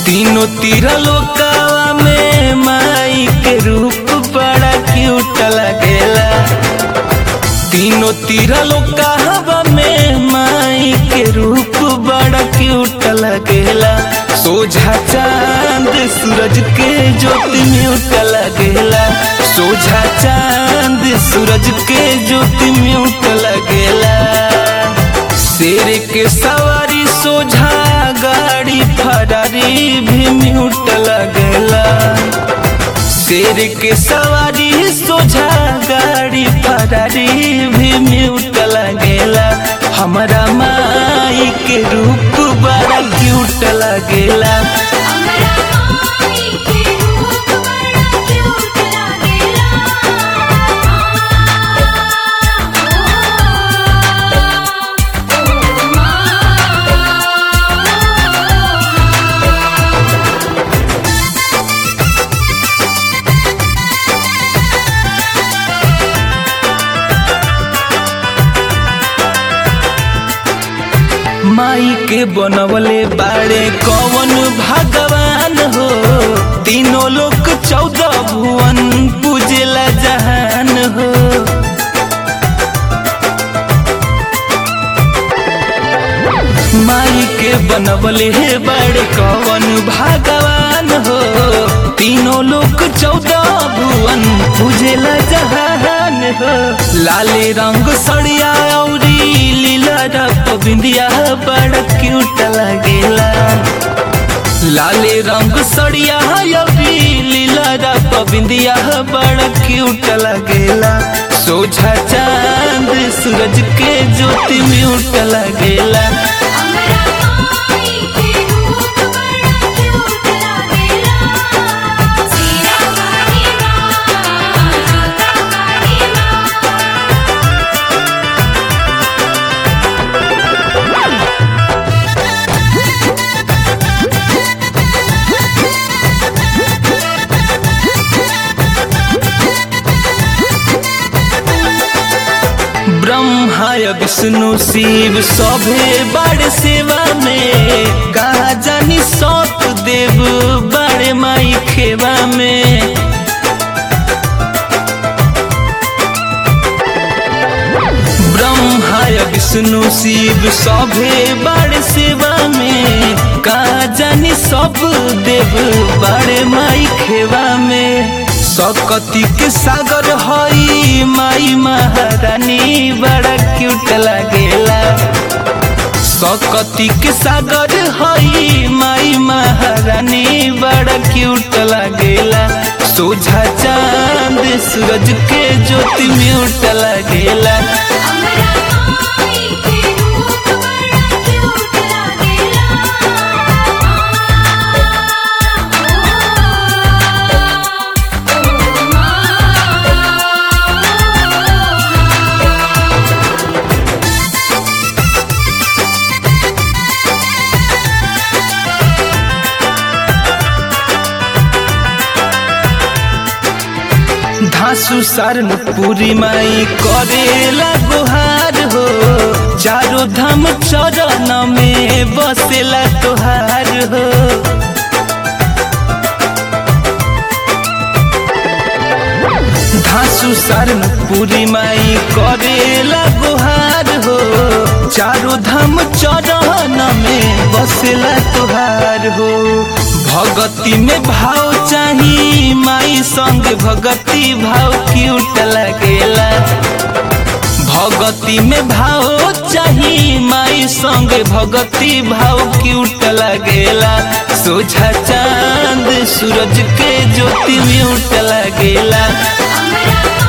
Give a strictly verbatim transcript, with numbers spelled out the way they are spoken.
तीनों तीरा लोकावा में माई के रूप बड़ा क्यूट लगेला। तीनों तीरा लोकावा में माई के रूप बड़ा क्यूट लगेला। सोझा चांद सूरज के ज्योति म्यूट लगेला। सोझा चांद सूरज के ज्योति म्यूट लगेला। शेर के सवारी सोझा गाड़ी फरारी भी म्यूट लगेला। शेर के सवारी सोझा गाड़ी फरारी भी म्यूट लगेला। हमारा माई के रूप बड़ा क्यूट लगेला। माई के बनवले बाड़े कौन भगवान हो। तीनों लोग चौदह भुवन पूजेला जहान हो। माई के बनवले बाड़े कौन भगवान हो। तीनों लोग चौदह भुवन पूजेला जहान हो। लाले रंग सड़िया औरी लीला रप बिंदिया बड़ा क्यूट लगेला। लाले रंग सड़िया औरी लीला रप बिंदिया बड़ा क्यूट लगेला। सोझा चांद सूरज के ज्योति म्यूट लगेला। ब्रह्मा विष्णु शिव सभे बड़ सेवा में। कहा जानी सौत देव बड़े माई खेवा में। ब्रह्मा विष्णु शिव सभे बड़ सेवा में। कहा जानी सब देव बड़े माई खेवा में। सकती के सागर हई माई महारानी बड़ा क्यूट लगेला। सकती के सागर हई माई महारानी बड़ा क्यूट लगेला। सोझा चांद सूरज के ज्योति म्यूट लगेला। धासु सारन पूरी माई करेला गुहार हो। चारों धाम चरण में बसेला तोहार हो। धासु सारन पूरी माई करेला गुहार हो। चारों धाम चरण में बसेला तोहार हो। भगती में भाव चाही माई संग भगती भाव क्यूट लगेला। भगती में भाव चाही माई संग भगती भाव क्यूट लगेला। सोझा चांद सूरज के ज्योति म्यूट लगेला।